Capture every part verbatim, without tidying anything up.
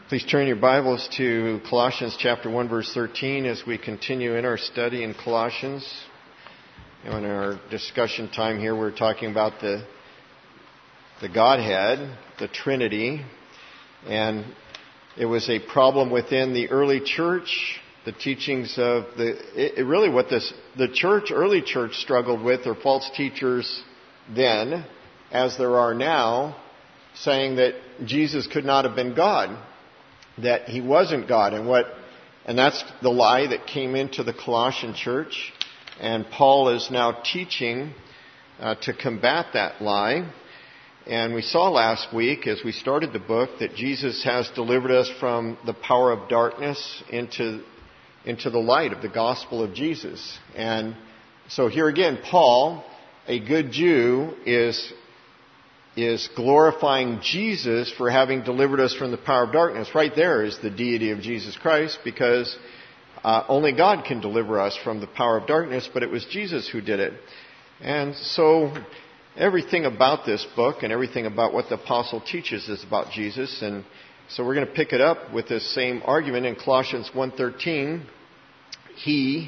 Please turn your Bibles to Colossians chapter one, verse thirteen as we continue in our study in Colossians. You know, in our discussion time here, we're talking about the the Godhead, the Trinity, and it was a problem within the early church. The teachings of the it, it really what this the church, early church, struggled with are false teachers then, as there are now, saying that Jesus could not have been God, that he wasn't God, and what, and that's the lie that came into the Colossian church, and Paul is now teaching uh, to combat that lie. And we saw last week, as we started the book, that Jesus has delivered us from the power of darkness into into the light of the gospel of Jesus. And so here again, Paul, a good Jew, is is glorifying Jesus for having delivered us from the power of darkness. Right there is the deity of Jesus Christ, because uh, only God can deliver us from the power of darkness, but it was Jesus who did it. And so everything about this book and everything about what the apostle teaches is about Jesus. And so we're going to pick it up with this same argument in Colossians one thirteen. He,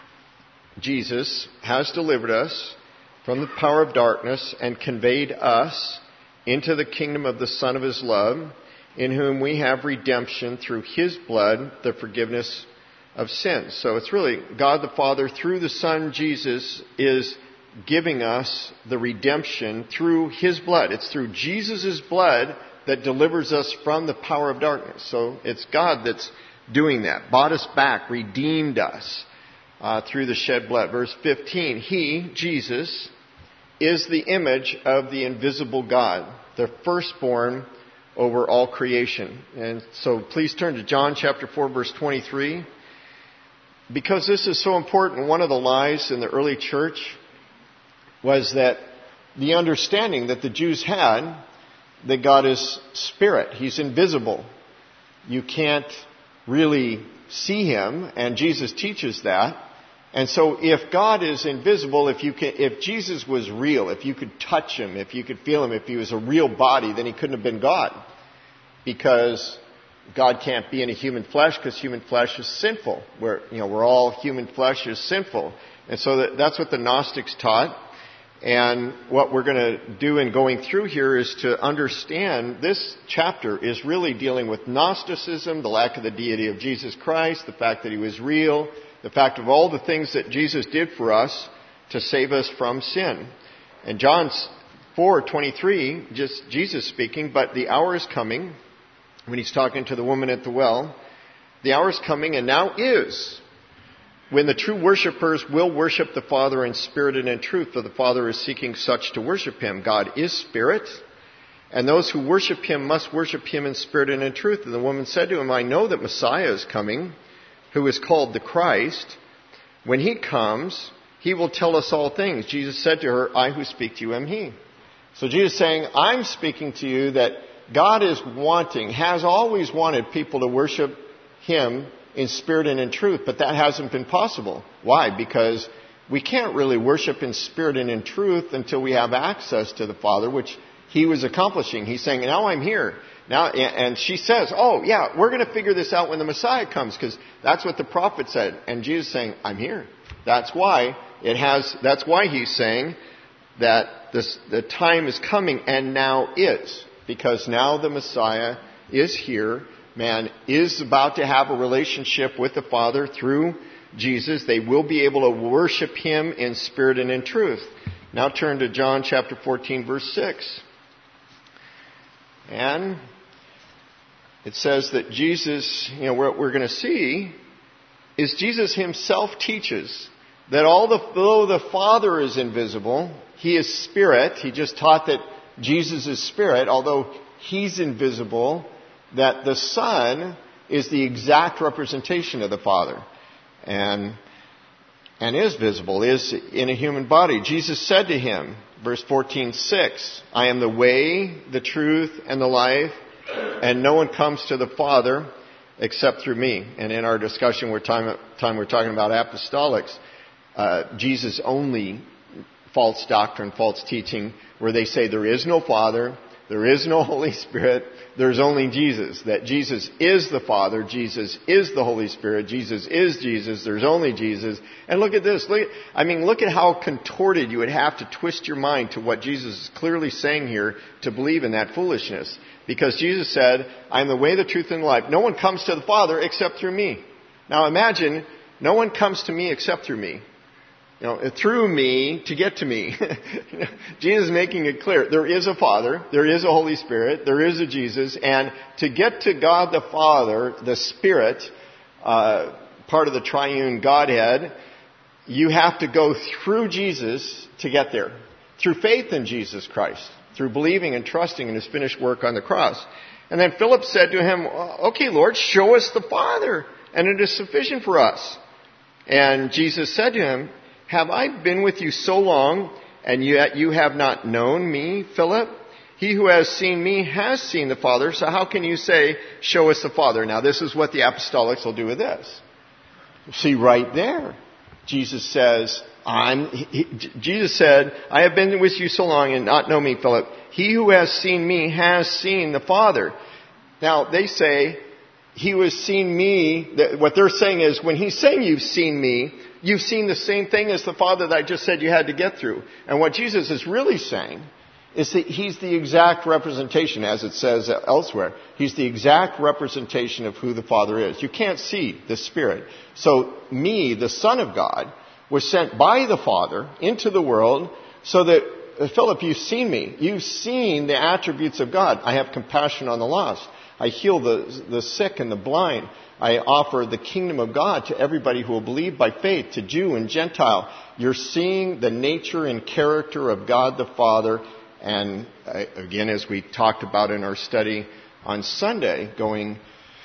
Jesus, has delivered us from the power of darkness and conveyed us into the kingdom of the Son of His love, in whom we have redemption through His blood, the forgiveness of sins. So it's really God the Father, through the Son Jesus, is giving us the redemption through His blood. It's through Jesus' blood that delivers us from the power of darkness. So it's God that's doing that. Bought us back, redeemed us uh, through the shed blood. Verse fifteen, He, Jesus, is the image of the invisible God, the firstborn over all creation. And so please turn to John chapter four, verse twenty-three. Because this is so important, one of the lies in the early church was that the understanding that the Jews had that God is spirit. He's invisible. You can't really see Him, and Jesus teaches that. And so if God is invisible, if you can, if Jesus was real, if you could touch Him, if you could feel Him, if He was a real body, then He couldn't have been God. Because God can't be in a human flesh, because human flesh is sinful. We're, you know, we're all human flesh is sinful. And so that, that's what the Gnostics taught. And what we're going to do in going through here is to understand this chapter is really dealing with Gnosticism, the lack of the deity of Jesus Christ, the fact that He was real, the fact of all the things that Jesus did for us to save us from sin. And John four twenty-three, just Jesus speaking, but the hour is coming, when He's talking to the woman at the well, the hour is coming and now is, when the true worshipers will worship the Father in spirit and in truth, for the Father is seeking such to worship Him. God is spirit, and those who worship Him must worship Him in spirit and in truth. And the woman said to Him, I know that Messiah is coming, who is called the Christ. When He comes, He will tell us all things. Jesus said to her, I who speak to you am He. So Jesus is saying, I'm speaking to you that God is wanting, has always wanted people to worship Him in spirit and in truth, but that hasn't been possible. Why? Because we can't really worship in spirit and in truth until we have access to the Father, which He was accomplishing. He's saying, now I'm here. Now, and she says, oh yeah, we're going to figure this out when the Messiah comes, because that's what the prophet said. And Jesus is saying, I'm here. That's why it has, that's why He's saying that this, the time is coming and now is, because now the Messiah is here. Man is about to have a relationship with the Father through Jesus. They will be able to worship Him in spirit and in truth. Now turn to John chapter fourteen, verse six. And it says that Jesus, you know, what we're going to see is Jesus Himself teaches that although the Father is invisible, He is spirit. He just taught that Jesus is spirit, although He's invisible, that the Son is the exact representation of the Father and and is visible, is in a human body. Jesus said to him, verse fourteen six, I am the way, the truth, and the life, and no one comes to the Father except through me. And in our discussion, we're time, time we're talking about apostolics, uh, Jesus only false doctrine, false teaching, where they say there is no Father, There is no Holy Spirit. There's only Jesus. That Jesus is the Father. Jesus is the Holy Spirit. Jesus is Jesus. There's only Jesus. And look at this. Look, I mean, look at how contorted you would have to twist your mind to what Jesus is clearly saying here to believe in that foolishness. Because Jesus said, I am the way, the truth, and the life. No one comes to the Father except through me. Now imagine, no one comes to me except through me. You know, through me to get to me. Jesus is making it clear. There is a Father. There is a Holy Spirit. There is a Jesus. And to get to God the Father, the Spirit, uh, part of the triune Godhead, you have to go through Jesus to get there. Through faith in Jesus Christ. Through believing and trusting in His finished work on the cross. And then Philip said to Him, okay, Lord, show us the Father, and it is sufficient for us. And Jesus said to him, have I been with you so long, and yet you have not known me, Philip? He who has seen me has seen the Father, so how can you say, show us the Father? Now this is what the apostolics will do with this. See, right there, Jesus says, I'm, he, Jesus said, I have been with you so long and not know me, Philip. He who has seen me has seen the Father. Now, they say, he who has seen me, what they're saying is, when he's saying you've seen me, you've seen the same thing as the Father that I just said you had to get through. And what Jesus is really saying is that He's the exact representation, as it says elsewhere. He's the exact representation of who the Father is. You can't see the Spirit. So me, the Son of God, was sent by the Father into the world so that, uh, Philip, you've seen me. You've seen the attributes of God. I have compassion on the lost. I heal the, the sick and the blind. I offer the kingdom of God to everybody who will believe by faith, to Jew and Gentile. You're seeing the nature and character of God the Father. And uh, again, as we talked about in our study on Sunday, going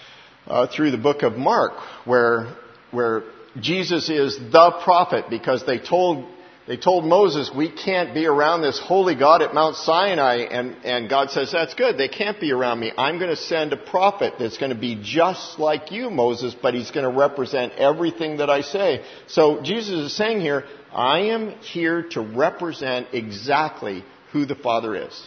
uh, through the book of Mark, where where Jesus is the prophet, because they told they told Moses, we can't be around this holy God at Mount Sinai. And, and God says, that's good. They can't be around me. I'm going to send a prophet that's going to be just like you, Moses, but he's going to represent everything that I say. So Jesus is saying here, I am here to represent exactly who the Father is.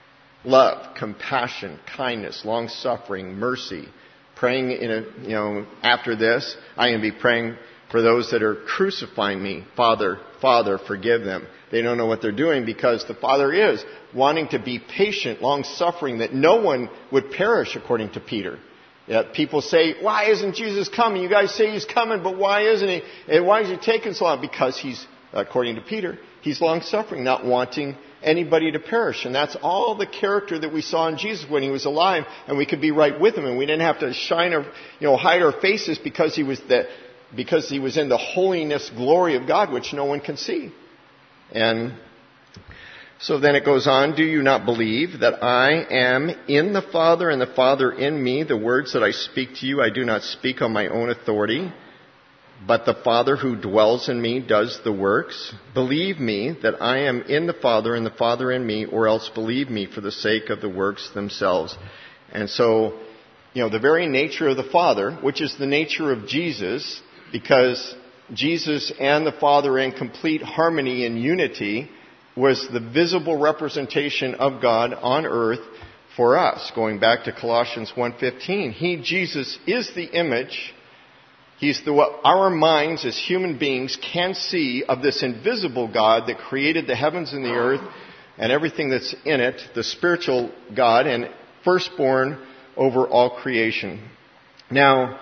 Love, compassion, kindness, long-suffering, mercy. Praying in a, you know, after this, I'm going to be praying for those that are crucifying me. Father, Father, forgive them. They don't know what they're doing, because the Father is wanting to be patient, long-suffering, that no one would perish, according to Peter. Yet people say, why isn't Jesus coming? You guys say He's coming, but why isn't He? And why is He taking so long? Because He's, according to Peter, He's long-suffering, not wanting anybody to perish. And that's all the character that we saw in Jesus when He was alive, and we could be right with Him, and we didn't have to shine our, you know, hide our faces because He was the because He was in the holiness, glory of God, which no one can see. And so then it goes on, do you not believe that I am in the Father and the Father in me? The words that I speak to you, I do not speak on my own authority, but the Father who dwells in me does the works. Believe me that I am in the Father and the Father in me, or else believe me for the sake of the works themselves. And so, you know, the very nature of the Father, which is the nature of Jesus, because Jesus and the Father in complete harmony and unity, was the visible representation of God on earth for us. Going back to Colossians one fifteen, He, Jesus, is the image. He's the what our minds as human beings can see of this invisible God that created the heavens and the earth and everything that's in it, the spiritual God, and firstborn over all creation. Now,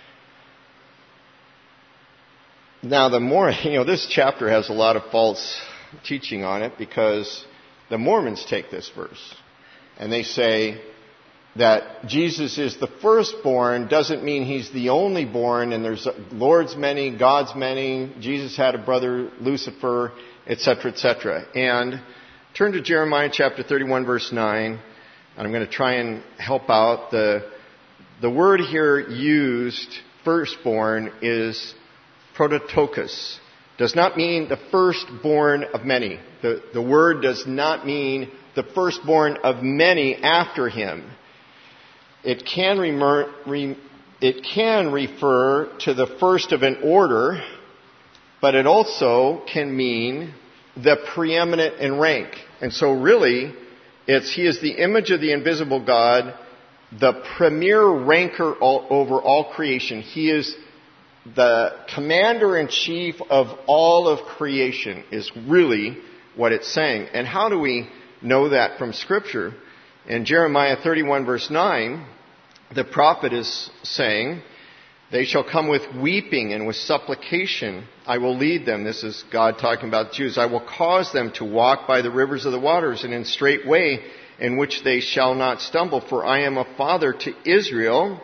Now, the more, you know, this chapter has a lot of false teaching on it, because the Mormons take this verse and they say that Jesus is the firstborn doesn't mean He's the only born, and there's Lord's many, God's many, Jesus had a brother, Lucifer, et cetera, et cetera. And turn to Jeremiah chapter thirty-one, verse nine, and I'm going to try and help out. The, the word here used, firstborn, is prototokos. Does not mean the firstborn of many. The, the word does not mean the firstborn of many after him. It can, remer, re, it can refer to the first of an order, but it also can mean the preeminent in rank. And so really, It's He is the image of the invisible God, the premier ranker all, over all creation. He is the commander-in-chief of all of creation, is really what it's saying. And how do we know that from Scripture? In Jeremiah thirty-one verse nine, the prophet is saying, they shall come with weeping and with supplication. I will lead them. This is God talking about the Jews. I will cause them to walk by the rivers of the waters and in straight way in which they shall not stumble. For I am a father to Israel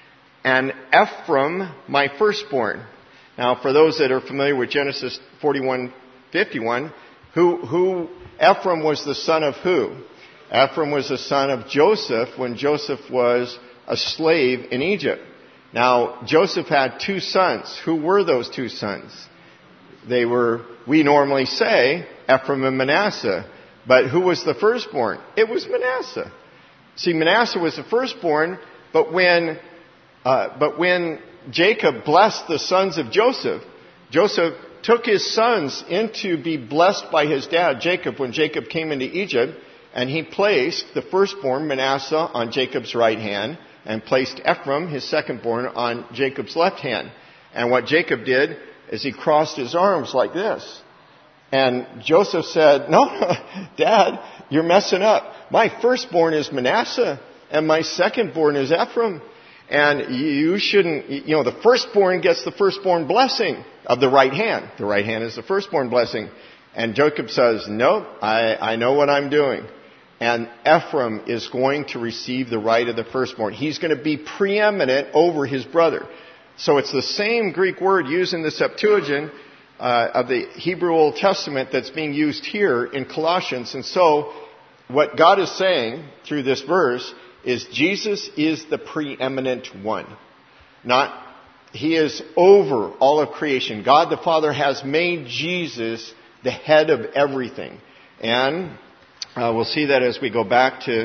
and Ephraim my firstborn. Now, for those that are familiar with Genesis forty-one fifty-one, who, who, Ephraim was the son of who? Ephraim was the son of Joseph when Joseph was a slave in Egypt. Now, Joseph had two sons. Who were those two sons? They were, we normally say, Ephraim and Manasseh. But who was the firstborn? It was Manasseh. See, Manasseh was the firstborn, but when, uh, but when Jacob blessed the sons of Joseph, Joseph took his sons in to be blessed by his dad, Jacob, when Jacob came into Egypt, and he placed the firstborn, Manasseh, on Jacob's right hand, and placed Ephraim, his secondborn, on Jacob's left hand. And what Jacob did is he crossed his arms like this. And Joseph said, no, no, Dad, you're messing up. My firstborn is Manasseh, and my secondborn is Ephraim. And you shouldn't, you know, the firstborn gets the firstborn blessing of the right hand. The right hand is the firstborn blessing. And Jacob says, no, I, I know what I'm doing. And Ephraim is going to receive the right of the firstborn. He's going to be preeminent over his brother. So it's the same Greek word used in the Septuagint uh, of the Hebrew Old Testament that's being used here in Colossians. And so what God is saying through this verse is Jesus is the preeminent one. Not, He is over all of creation. God the Father has made Jesus the head of everything. And Uh, we'll see that as we go back to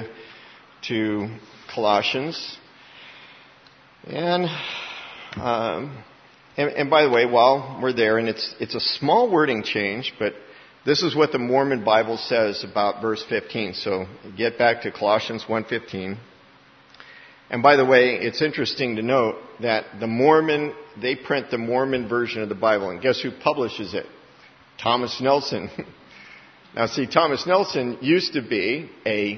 to Colossians. And, um, and and by the way, while we're there, and it's it's a small wording change, but this is what the Mormon Bible says about verse fifteen. So get back to Colossians one fifteen. And by the way, it's interesting to note that the Mormon, they print the Mormon version of the Bible, and guess who publishes it? Thomas Nelson. Now, see, Thomas Nelson used to be a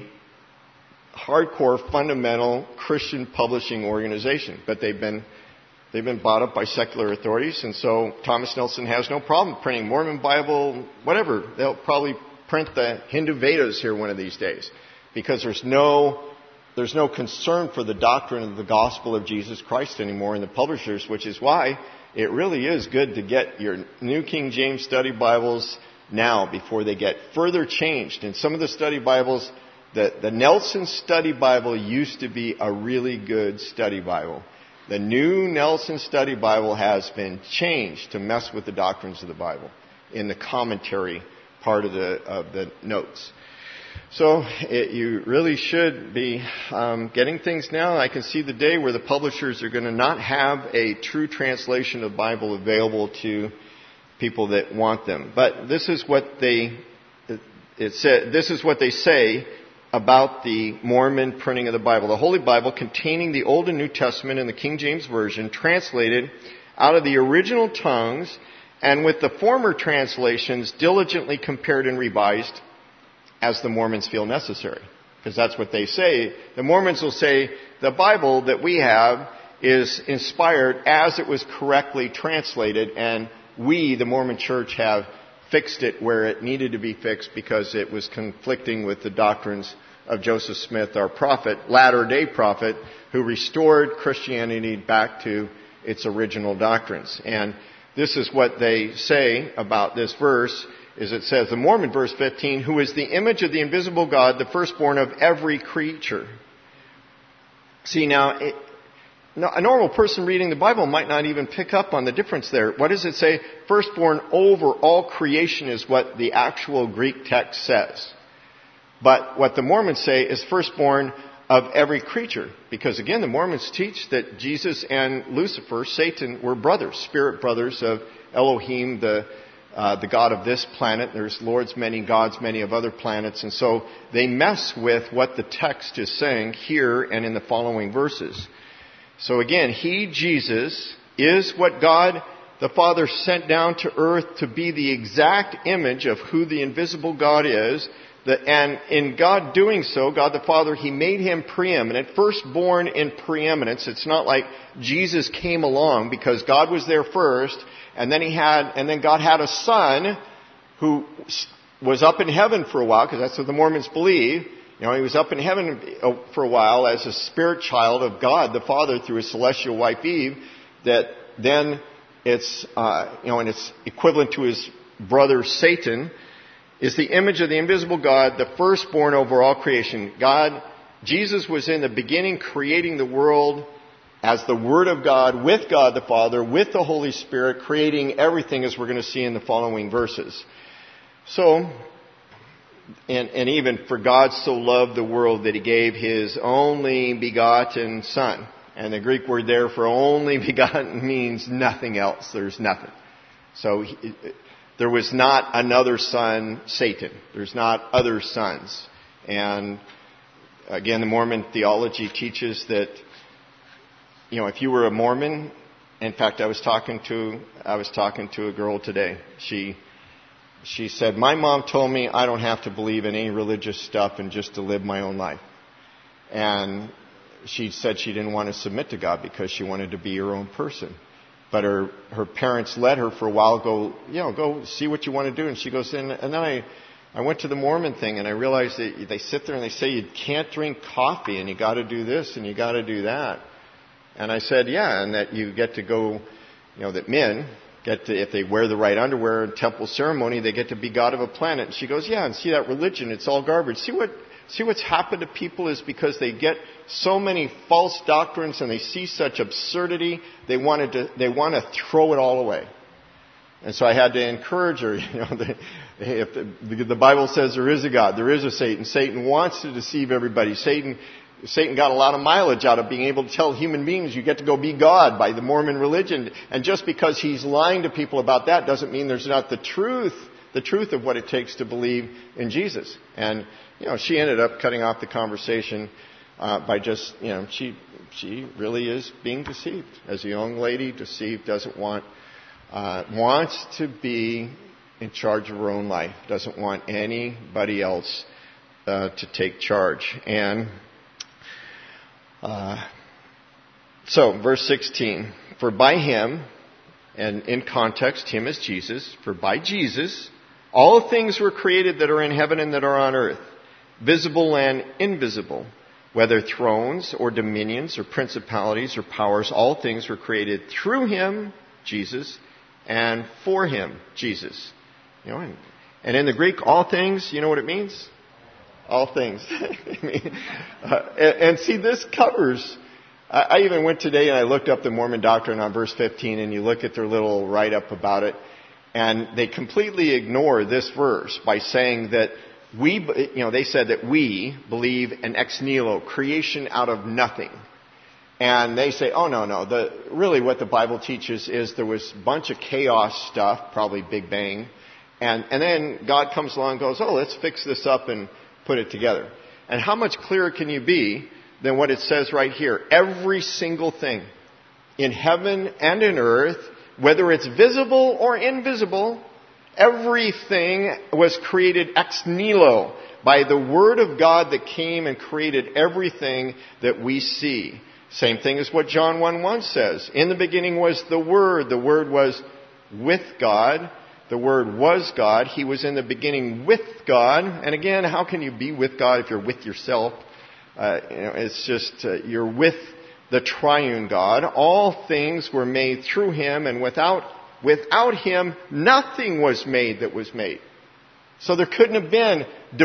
hardcore, fundamental Christian publishing organization, but they've been they've been bought up by secular authorities, and so Thomas Nelson has no problem printing Mormon Bible, whatever. They'll probably print the Hindu Vedas here one of these days, because there's no there's no concern for the doctrine of the gospel of Jesus Christ anymore in the publishers, which is why it really is good to get your New King James Study Bibles now before they get further changed. In some of the study Bibles, the, the Nelson Study Bible used to be a really good study Bible. The new Nelson Study Bible has been changed to mess with the doctrines of the Bible in the commentary part of the of the notes. So it, you really should be um, getting things now. I can see the day where the publishers are going to not have a true translation of the Bible available to people that want them. But this is what they it, it said. This is what they say about the Mormon printing of the Bible. The Holy Bible, containing the Old and New Testament in the King James Version, translated out of the original tongues, and with the former translations diligently compared and revised as the Mormons feel necessary. Because that's what they say. The Mormons will say the Bible that we have is inspired as it was correctly translated, and we, the Mormon Church, have fixed it where it needed to be fixed because it was conflicting with the doctrines of Joseph Smith, our prophet, latter-day prophet, who restored Christianity back to its original doctrines. And this is what they say about this verse, is it says, the Mormon verse fifteen, who is the image of the invisible God, the firstborn of every creature. See, now, it, a normal person reading the Bible might not even pick up on the difference there. What does it say? Firstborn over all creation is what the actual Greek text says. But what the Mormons say is firstborn of every creature. Because again, the Mormons teach that Jesus and Lucifer, Satan, were brothers, spirit brothers of Elohim, the uh, the God of this planet. There's lords many, gods many of other planets. And so they mess with what the text is saying here and in the following verses. So again, He, Jesus, is what God the Father sent down to earth to be the exact image of who the invisible God is. And in God doing so, God the Father, He made Him preeminent, firstborn in preeminence. It's not like Jesus came along because God was there first, and then He had, and then God had a Son who was up in heaven for a while, because that's what the Mormons believe. You know, He was up in heaven for a while as a spirit child of God the Father through His celestial wife Eve. That then it's, uh, you know, and it's equivalent to His brother Satan, is the image of the invisible God, the firstborn over all creation. God, Jesus was in the beginning creating the world as the Word of God, with God the Father, with the Holy Spirit, creating everything, as we're going to see in the following verses. So, and, and even for God so loved the world that He gave His only begotten Son. And the Greek word there for only begotten means nothing else. There's nothing. So, he, there was not another son, Satan. There's not other sons. And again, the Mormon theology teaches that, you know, if you were a Mormon, in fact, I was talking to, I was talking to a girl today. She, she said, my mom told me I don't have to believe in any religious stuff and just to live my own life. And she said she didn't want to submit to God because she wanted to be her own person. But her, her parents let her for a while go, you know, go see what you want to do. And she goes, and, and then I, I went to the Mormon thing and I realized that they sit there and they say you can't drink coffee and you got to do this and you got to do that. And I said, yeah, and that you get to go, you know, that men get to, if they wear the right underwear in temple ceremony, they get to be God of a planet. And she goes, yeah, and see that religion, it's all garbage. See what, see what's happened to people is because they get so many false doctrines and they see such absurdity, they wanted to, they want to throw it all away. And so I had to encourage her, you know, the, if the, the Bible says there is a God, there is a Satan. Satan wants to deceive everybody. Satan, Satan got a lot of mileage out of being able to tell human beings you get to go be God by the Mormon religion. And just because he's lying to people about that doesn't mean there's not the truth, the truth of what it takes to believe in Jesus. And, you know, she ended up cutting off the conversation Uh, by just, you know, she she really is being deceived. As a young lady, deceived, doesn't want, uh, wants to be in charge of her own life, doesn't want anybody else uh, to take charge. And uh, so, verse sixteen, for by Him, and in context, Him is Jesus, for by Jesus, all things were created that are in heaven and that are on earth, visible and invisible. Whether thrones or dominions or principalities or powers, all things were created through Him, Jesus, and for Him, Jesus. You know, and, and in the Greek, all things, you know what it means? All things. I mean, uh, and, and see, this covers. I, I even went today and I looked up the Mormon doctrine on verse fifteen, and you look at their little write-up about it, and they completely ignore this verse by saying that We, you know, they said that we believe in ex nihilo, creation out of nothing. And they say, oh, no, no. The, really what the Bible teaches is there was a bunch of chaos stuff, probably Big Bang. And, and then God comes along and goes, oh, let's fix this up and put it together. And how much clearer can you be than what it says right here? Every single thing in heaven and in earth, whether it's visible or invisible, everything was created ex nihilo by the Word of God that came and created everything that we see. Same thing as what John one one says. In the beginning was the Word. The Word was with God. The Word was God. He was in the beginning with God. And again, how can you be with God if you're with yourself? Uh, you know, it's just uh, you're with the triune God. All things were made through Him, and without Without Him, nothing was made that was made. So there couldn't have been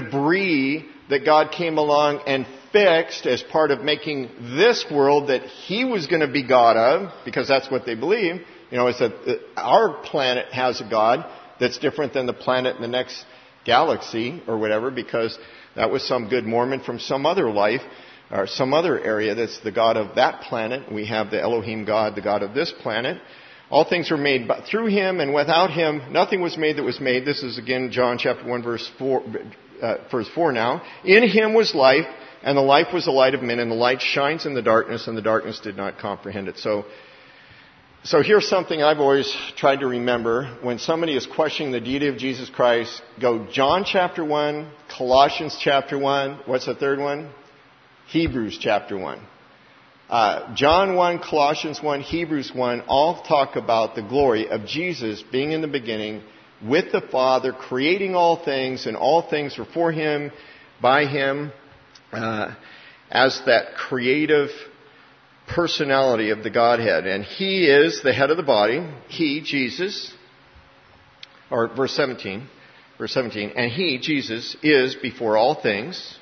debris that God came along and fixed as part of making this world that He was going to be God of, because that's what they believe. You know, it's that our planet has a God that's different than the planet in the next galaxy or whatever, because that was some good Mormon from some other life or some other area that's the God of that planet. We have the Elohim God, the God of this planet. All things were made through him, and without him nothing was made that was made. This is again John chapter one verse four, uh, verse four now. In him was life, and the life was the light of men, and the light shines in the darkness, and the darkness did not comprehend it. So, so here's something I've always tried to remember. When somebody is questioning the deity of Jesus Christ, go John chapter one, Colossians chapter one, what's the third one? Hebrews chapter one. Uh, John one, Colossians one, Hebrews one, all talk about the glory of Jesus being in the beginning with the Father, creating all things, and all things were for him, by him, uh, as that creative personality of the Godhead. And he is the head of the body. He, Jesus, or verse seventeen, verse seventeen, and he, Jesus, is before all things.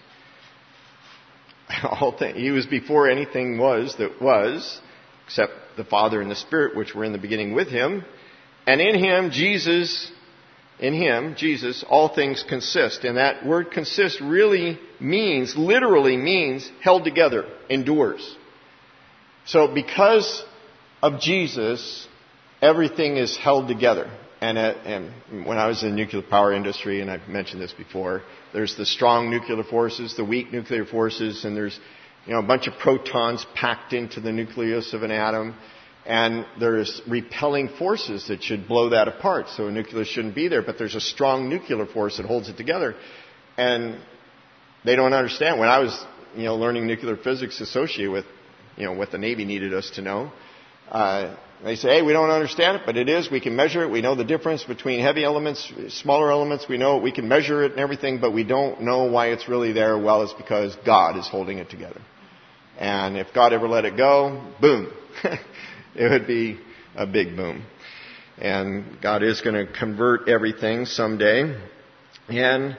All things. He was before anything was that was, except the Father and the Spirit, which were in the beginning with him. And in him, Jesus, in him, Jesus, all things consist. And that word consist really means, literally means, held together, endures. So because of Jesus, everything is held together. And, uh, and when I was in the nuclear power industry, and I've mentioned this before, there's the strong nuclear forces, the weak nuclear forces, and there's, you know, a bunch of protons packed into the nucleus of an atom, and there's repelling forces that should blow that apart. So a nucleus shouldn't be there, but there's a strong nuclear force that holds it together. And they don't understand. When I was, you know, learning nuclear physics associated with, you know, what the Navy needed us to know, uh, they say, hey, we don't understand it, but it is. We can measure it. We know the difference between heavy elements, smaller elements. We know we can measure it and everything, but we don't know why it's really there. Well, it's because God is holding it together. And if God ever let it go, boom. It would be a big boom. And God is going to convert everything someday. And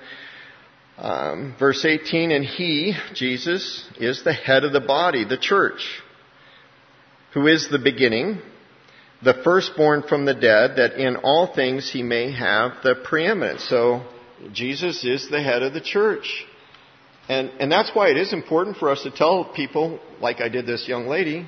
um, verse eighteen, and he, Jesus, is the head of the body, the church, who is the beginning, the firstborn from the dead, that in all things he may have the preeminence. So Jesus is the head of the church. And, and that's why it is important for us to tell people, like I did this young lady,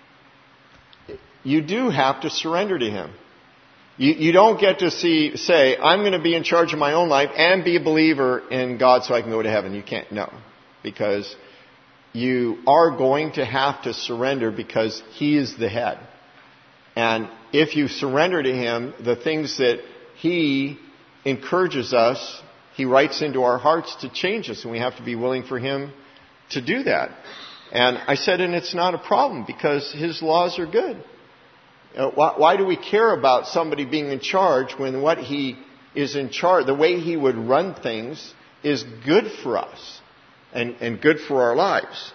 you do have to surrender to him. You, you don't get to see, say, I'm going to be in charge of my own life and be a believer in God so I can go to heaven. You can't, no. Because you are going to have to surrender because he is the head. And if you surrender to him, the things that he encourages us, he writes into our hearts to change us. And we have to be willing for him to do that. And I said, and it's not a problem because his laws are good. Uh, why, why do we care about somebody being in charge when what he is in charge, the way he would run things, is good for us and, and good for our lives?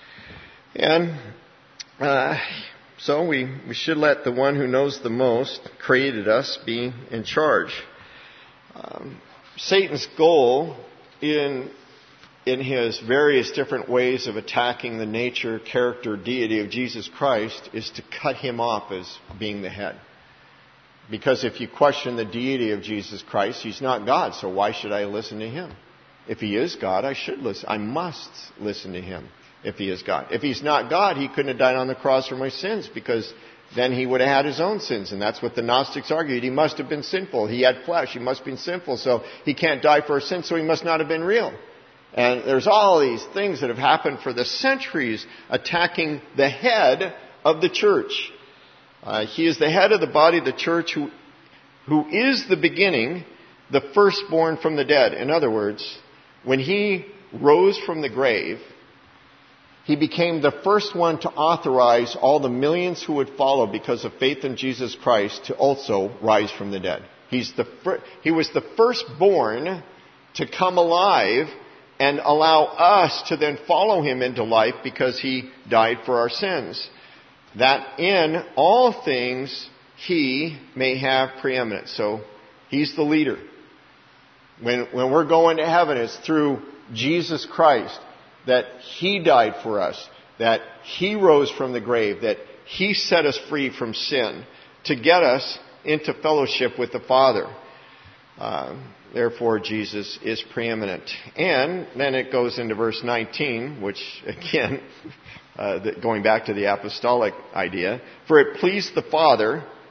And uh, so we, we should let the one who knows the most, created us, be in charge. Um, Satan's goal in in his various different ways of attacking the nature, character, deity of Jesus Christ is to cut him off as being the head. Because if you question the deity of Jesus Christ, he's not God, so why should I listen to him? If he is God, I should listen. I must listen to him if he is God. If he's not God, he couldn't have died on the cross for my sins because then he would have had his own sins. And that's what the Gnostics argued. He must have been sinful. He had flesh. He must have been sinful. So he can't die for our sins, so he must not have been real. And there's all these things that have happened for the centuries attacking the head of the church. Uh, he is the head of the body of the church who, who is the beginning, the firstborn from the dead. In other words, when he rose from the grave, he became the first one to authorize all the millions who would follow because of faith in Jesus Christ to also rise from the dead. He's the fir- he was the firstborn to come alive and allow us to then follow him into life because he died for our sins. That in all things he may have preeminence. So he's the leader. When, when we're going to heaven, it's through Jesus Christ that he died for us, that he rose from the grave, that he set us free from sin to get us into fellowship with the Father. Uh, therefore, Jesus is preeminent. And then it goes into verse nineteen, which again, uh, the, going back to the apostolic idea, for it pleased the Father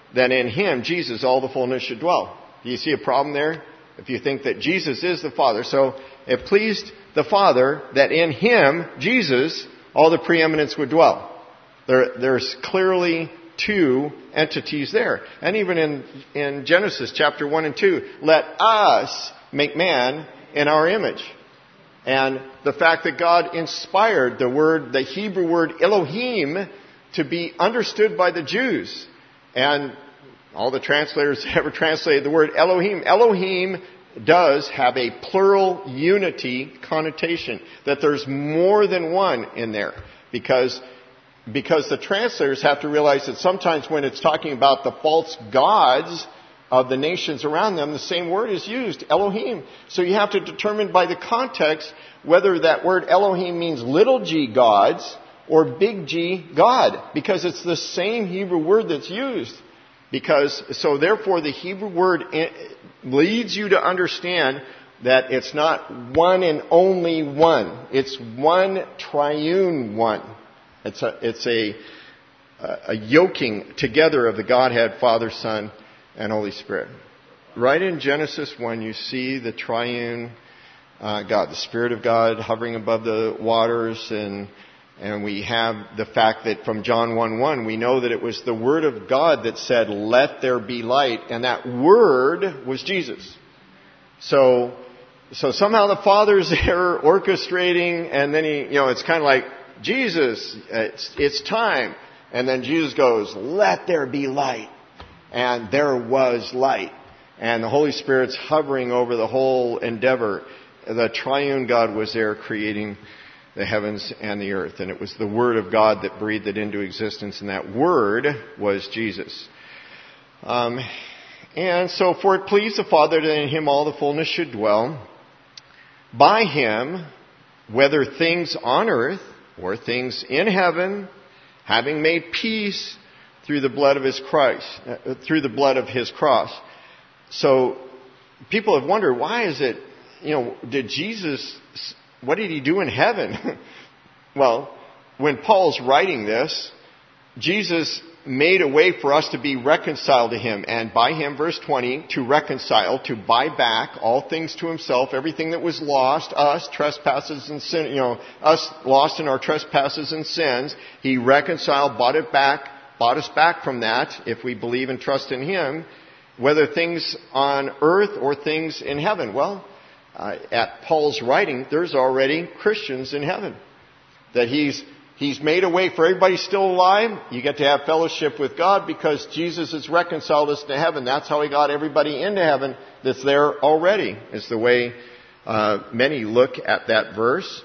that in him, Jesus, all the fullness should dwell. Do you see a problem there? If you think that Jesus is the Father. So it pleased the Father that in him, Jesus, all the preeminence would dwell. There, there's clearly two entities there. And even in, in Genesis chapter one and two, let us make man in our image. And the fact that God inspired the word, the Hebrew word Elohim, to be understood by the Jews. And all the translators ever translated the word Elohim. Elohim does have a plural unity connotation. That there's more than one in there. Because, because the translators have to realize that sometimes when it's talking about the false gods of the nations around them, the same word is used, Elohim. So you have to determine by the context whether that word Elohim means little g gods or big G God. Because it's the same Hebrew word that's used. Because, so therefore the Hebrew word leads you to understand that it's not one and only one. It's one triune one. It's a, it's a, a yoking together of the Godhead, Father, Son, and Holy Spirit. Right in Genesis one, you see the triune uh, God, the Spirit of God hovering above the waters, and And we have the fact that from John one one, we know that it was the Word of God that said, let there be light. And that Word was Jesus. So, so somehow the Father's there orchestrating, and then he, you know, it's kind of like, Jesus, it's, it's time. And then Jesus goes, let there be light. And there was light. And the Holy Spirit's hovering over the whole endeavor. The triune God was there creating the heavens and the earth. And it was the Word of God that breathed it into existence. And that Word was Jesus. Um, and so, for it pleased the Father that in him all the fullness should dwell. By him, whether things on earth or things in heaven, having made peace through the blood of his Christ, uh, through the blood of his cross. So, people have wondered, why is it, you know, did Jesus, what did he do in heaven? Well, when Paul's writing this, Jesus made a way for us to be reconciled to him. And by him, verse twenty, to reconcile, to buy back all things to himself, everything that was lost, us, trespasses and sin, you know, us lost in our trespasses and sins. He reconciled, bought it back, bought us back from that if we believe and trust in him, whether things on earth or things in heaven. Well, uh, at Paul's writing, there's already Christians in heaven. That he's He's made a way for everybody still alive. You get to have fellowship with God because Jesus has reconciled us to heaven. That's how he got everybody into heaven that's there already. It's the way uh, many look at that verse.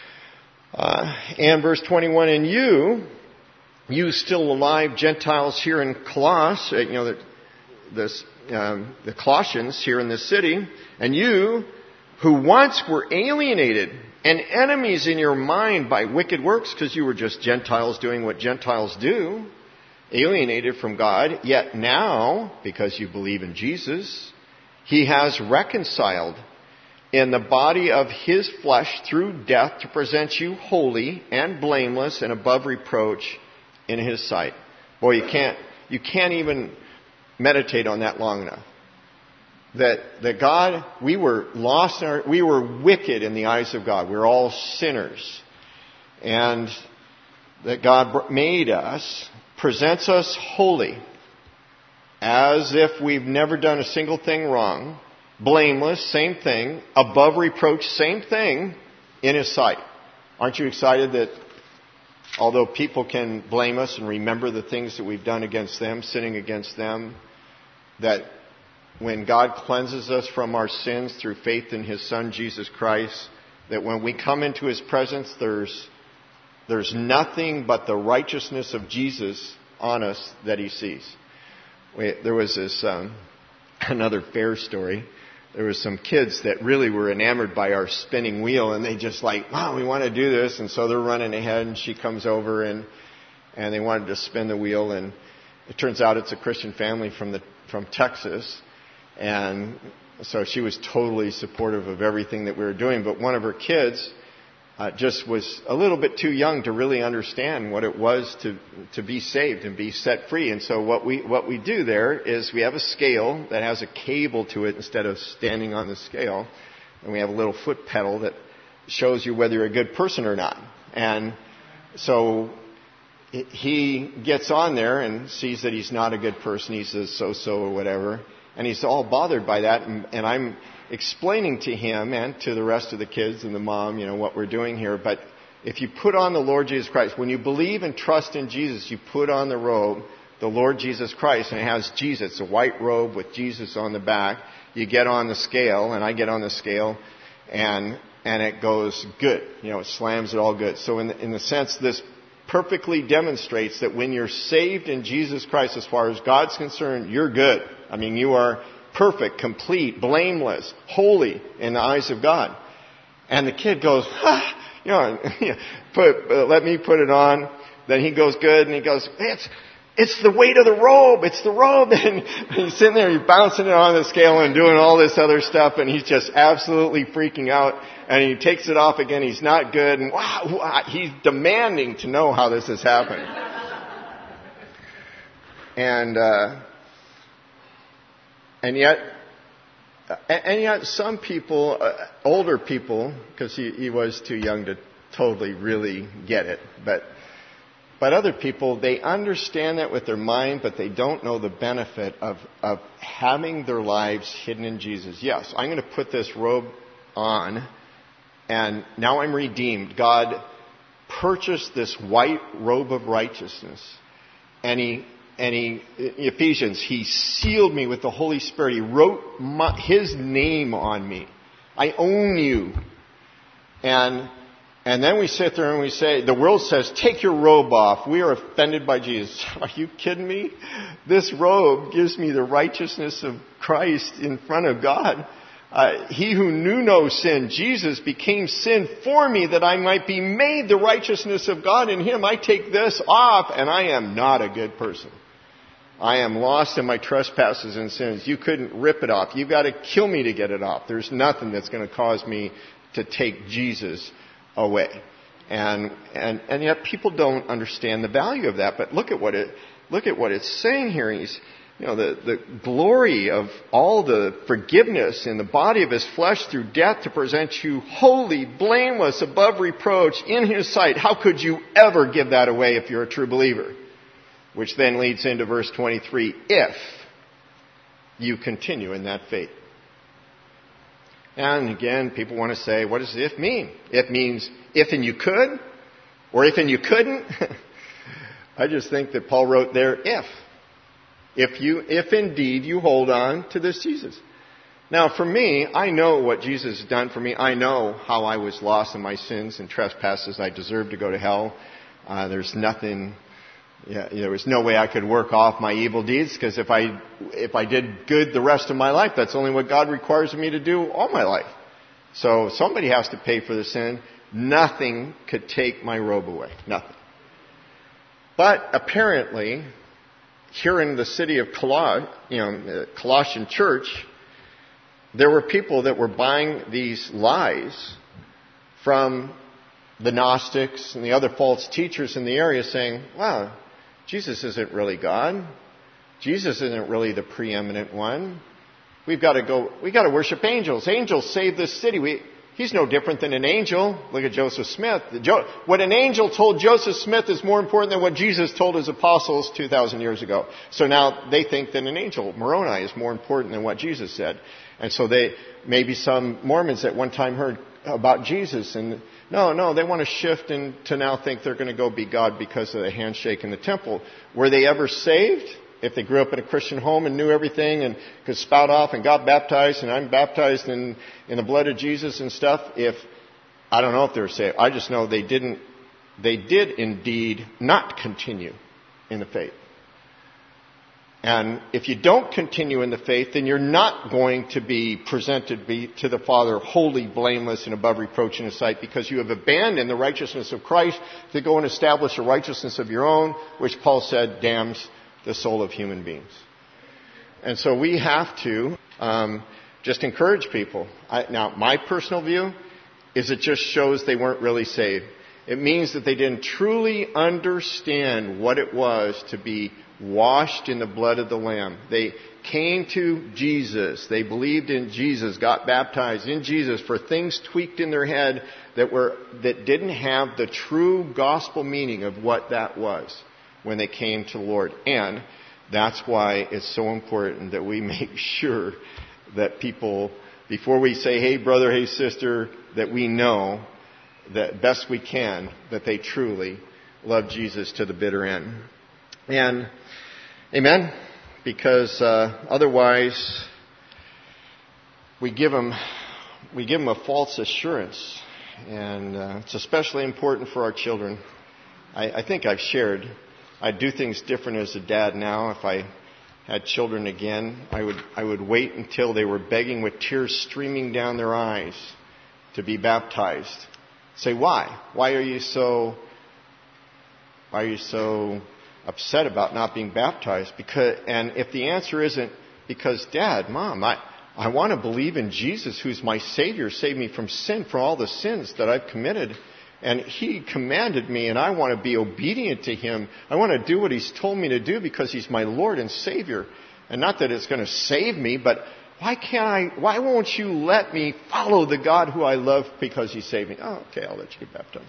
Uh, and verse twenty-one, and you, you still alive Gentiles here in Colossus, uh, you know, the, this, um, the Colossians here in this city, and you who once were alienated and enemies in your mind by wicked works, because you were just Gentiles doing what Gentiles do, alienated from God, yet now, because you believe in Jesus, he has reconciled in the body of his flesh through death to present you holy and blameless and above reproach in his sight. Boy, you can't, you can't even meditate on that long enough. That, that God, we were lost, in our, we were wicked in the eyes of God. We were all sinners. And that God made us, presents us holy, as if we've never done a single thing wrong, blameless, same thing, above reproach, same thing, in his sight. Aren't you excited that although people can blame us and remember the things that we've done against them, sinning against them, that when God cleanses us from our sins through faith in his Son, Jesus Christ, that when we come into his presence, there's, there's nothing but the righteousness of Jesus on us that he sees. We, there was this, um, another fair story. There was some kids that really were enamored by our spinning wheel, and they just like, wow, we want to do this. And so they're running ahead, and she comes over, and, and they wanted to spin the wheel. And it turns out it's a Christian family from the, from Texas. And so she was totally supportive of everything that we were doing. But one of her kids uh, just was a little bit too young to really understand what it was to to be saved and be set free. And so what we what we do there is we have a scale that has a cable to it instead of standing on the scale, and we have a little foot pedal that shows you whether you're a good person or not. And so he gets on there and sees that he's not a good person. He says so-so or whatever. And he's all bothered by that. And, and I'm explaining to him and to the rest of the kids and the mom, you know, what we're doing here. But if you put on the Lord Jesus Christ, when you believe and trust in Jesus, you put on the robe, the Lord Jesus Christ, and it has Jesus, a white robe with Jesus on the back. You get on the scale, and I get on the scale, and and it goes good. You know, it slams it all good. So in the, in the sense, this perfectly demonstrates that when you're saved in Jesus Christ, as far as God's concerned, you're good. I mean, you are perfect, complete, blameless, holy in the eyes of God. And the kid goes, ah, you know, put, uh, let me put it on. Then he goes good, and he goes, it's it's the weight of the robe. It's the robe. And he's sitting there, he's bouncing it on the scale and doing all this other stuff, and he's just absolutely freaking out. And he takes it off again. He's not good. And wow, he's demanding to know how this is happening. And uh, and yet, and yet, some people, uh, older people, because he, he was too young to totally really get it, but but other people, they understand that with their mind, but they don't know the benefit of of having their lives hidden in Jesus. Yes, I'm going to put this robe on. And now I'm redeemed. God purchased this white robe of righteousness. And he, and he, Ephesians, he sealed me with the Holy Spirit. He wrote my, his name on me. I own you. And, and then we sit there and we say, the world says, take your robe off. We are offended by Jesus. Are you kidding me? This robe gives me the righteousness of Christ in front of God. Uh, he who knew no sin, Jesus, became sin for me that I might be made the righteousness of God in him. I take this off and I am not a good person. I am lost in my trespasses and sins. You couldn't rip it off. You've got to kill me to get it off. There's nothing that's going to cause me to take Jesus away. And, and, and yet people don't understand the value of that. But look at what it, look at what it's saying here. He's, You know, the, the glory of all the forgiveness in the body of his flesh through death to present you holy, blameless, above reproach in his sight. How could you ever give that away if you're a true believer? Which then leads into verse twenty-three. If you continue in that faith. And again, people want to say, what does if mean? If means if and you could, or if and you couldn't. I just think that Paul wrote there, if. If you, if indeed you hold on to this Jesus. Now for me, I know what Jesus has done for me. I know how I was lost in my sins and trespasses. I deserve to go to hell. Uh, there's nothing, yeah, there was no way I could work off my evil deeds, because if I, if I did good the rest of my life, that's only what God requires of me to do all my life. So somebody has to pay for the sin. Nothing could take my robe away. Nothing. But apparently, here in the city of Coloss, you know, the Colossian church, there were people that were buying these lies from the Gnostics and the other false teachers in the area, saying, wow, Jesus isn't really God. Jesus isn't really the preeminent one. We've got to go, we've got to worship angels. Angels save this city. We, he's no different than an angel. Look at Joseph Smith. What an angel told Joseph Smith is more important than what Jesus told his apostles two thousand years ago. So now they think that an angel, Moroni, is more important than what Jesus said. And so they, maybe some Mormons at one time heard about Jesus, and no, no, they want to shift and to now think they're going to go be God because of the handshake in the temple. Were they ever saved? If they grew up in a Christian home and knew everything and could spout off and got baptized, and I'm baptized in, in the blood of Jesus and stuff, if, I don't know if they were saved. I just know they didn't, they did indeed not continue in the faith. And if you don't continue in the faith, then you're not going to be presented be, to the Father holy, blameless, and above reproach in His sight, because you have abandoned the righteousness of Christ to go and establish a righteousness of your own, which Paul said damns the soul of human beings. And so we have to um, just encourage people. I, now, my personal view, is it just shows they weren't really saved. It means that they didn't truly understand what it was to be washed in the blood of the Lamb. They came to Jesus. They believed in Jesus, got baptized in Jesus for things tweaked in their head that were that didn't have the true gospel meaning of what that was when they came to the Lord. And that's why it's so important that we make sure that people, before we say, hey brother, hey sister, that we know that best we can that they truly love Jesus to the bitter end. And amen, because uh, otherwise we give them we give them a false assurance, and uh, it's especially important for our children. I, I think I've shared I do things different as a dad now. If I had children again, I would I would wait until they were begging with tears streaming down their eyes to be baptized. Say, why? Why are you so why are you so upset about not being baptized? Because and if the answer isn't because Dad, Mom, I, I want to believe in Jesus who's my Savior, save me from sin, for all the sins that I've committed. And He commanded me, and I want to be obedient to Him. I want to do what He's told me to do because He's my Lord and Savior. And not that it's going to save me, but why can't I, why won't you let me follow the God who I love because He saved me? Oh, okay, I'll let you get baptized.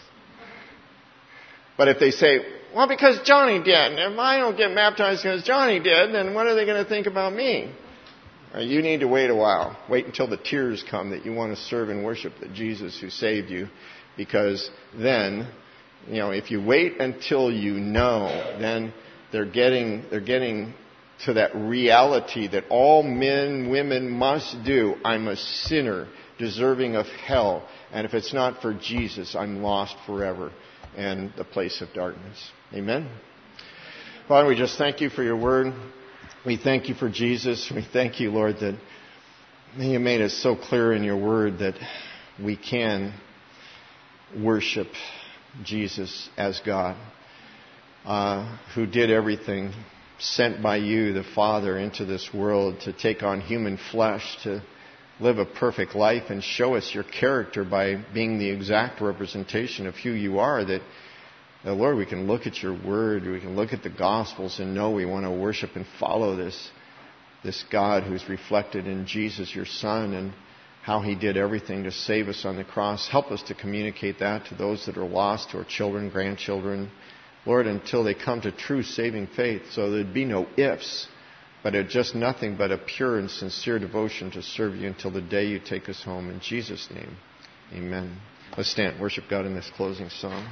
But if they say, well, because Johnny did, and if I don't get baptized because Johnny did, then what are they going to think about me? You need to wait a while. Wait until the tears come that you want to serve and worship the Jesus who saved you. Because then, you know, if you wait until you know, then they're getting they're getting to that reality that all men, women must do. I'm a sinner, deserving of hell. And if it's not for Jesus, I'm lost forever and the place of darkness. Amen? Father, we just thank You for Your word. We thank You for Jesus. We thank You, Lord, that You made it so clear in Your word that we can worship Jesus as God, uh, who did everything, sent by You, the Father, into this world to take on human flesh, to live a perfect life and show us Your character by being the exact representation of who You are, that, uh, Lord, we can look at Your word, we can look at the Gospels and know we want to worship and follow this, this God who's reflected in Jesus, Your Son, and how He did everything to save us on the cross. Help us to communicate that to those that are lost, to our children, grandchildren, Lord, until they come to true saving faith, so there'd be no ifs, but it's just nothing but a pure and sincere devotion to serve You until the day You take us home. In Jesus' name, amen. Let's stand, worship God in this closing song.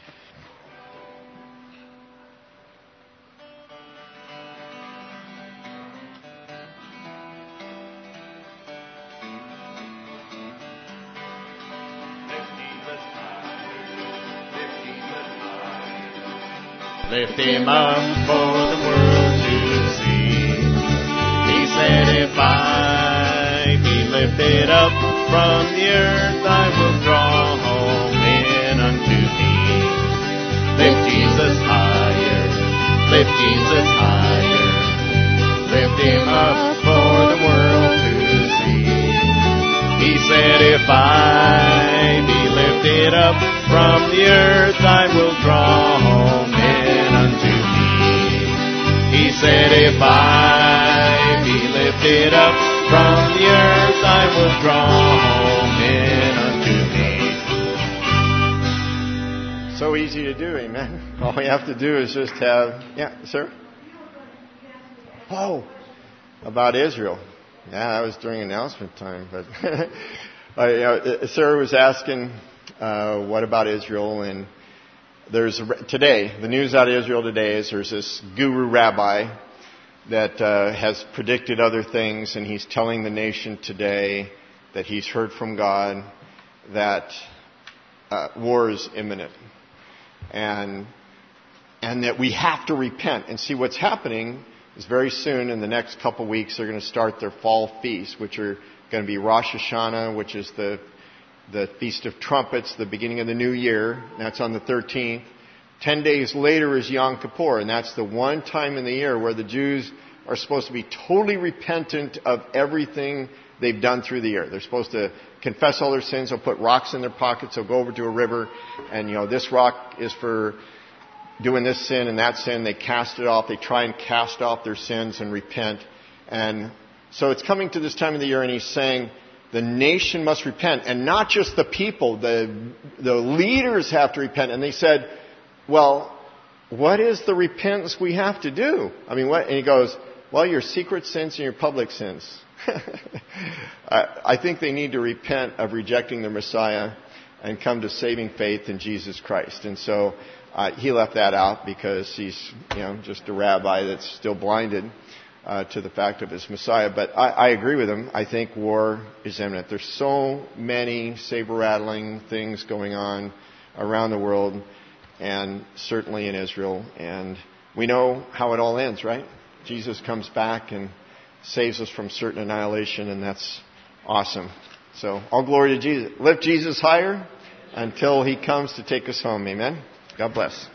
Lift Him up for the world to see. He said, if I be lifted up from the earth, I will draw all men unto me. Lift Jesus higher, lift Jesus higher. Lift Him up for the world to see. He said, if I be lifted up from the earth, I will draw all men unto me. He said, if I be lifted up from the earth, I will draw all men unto me. So easy to do, amen. All we have to do is just have, yeah, sir? Oh, about Israel. Yeah, that was during announcement time, but uh, you know, Sarah was asking, uh, what about Israel? And there's today, the news out of Israel today is there's this guru rabbi that uh, has predicted other things, and he's telling the nation today that he's heard from God that uh, war is imminent, and and that we have to repent. And see, what's happening is very soon, in the next couple weeks, they're going to start their fall feasts, which are going to be Rosh Hashanah, which is the the Feast of Trumpets, the beginning of the new year. That's on the thirteenth. Ten days later is Yom Kippur, and that's the one time in the year where the Jews are supposed to be totally repentant of everything they've done through the year. They're supposed to confess all their sins. They'll put rocks in their pockets. They'll go over to a river, and, you know, this rock is for doing this sin and that sin. They cast it off. They try and cast off their sins and repent. And so it's coming to this time of the year, and he's saying the nation must repent, and not just the people. The the leaders have to repent. And they said, well, what is the repentance we have to do? I mean, what? And he goes, well, your secret sins and your public sins. I, I think they need to repent of rejecting the Messiah and come to saving faith in Jesus Christ. And so uh, he left that out because he's, you know, just a rabbi that's still blinded uh, to the fact of his Messiah. But I, I agree with him. I think war is imminent. There's so many saber-rattling things going on around the world, and certainly in Israel. And we know how it all ends, right? Jesus comes back and saves us from certain annihilation, and that's awesome. So all glory to Jesus. Lift Jesus higher until he comes to take us home. Amen. God bless.